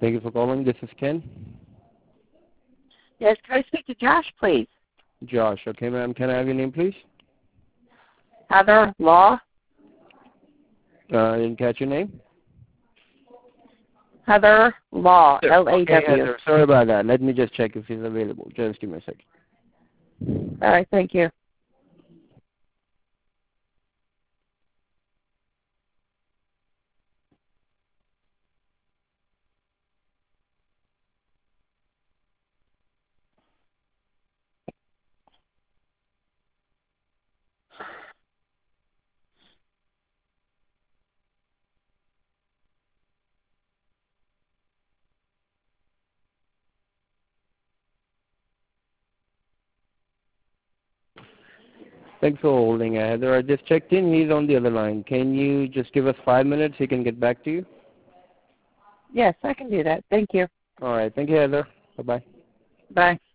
Thank you for calling. This is Ken. Yes, can I speak to Josh, please? Josh. Okay, ma'am. Can I have your name, please? Heather Law. I didn't catch your name. Heather Law, Sure. L-A-W. Okay, Heather. Sorry about that. Let me just check if he's available. Just give me a second. All right, thank you. Thanks for holding, Heather. I just checked in. He's on the other line. Can you just give us 5 minutes? He can get back to you. Yes, I can do that. Thank you. All right. Thank you, Heather. Bye-bye. Bye.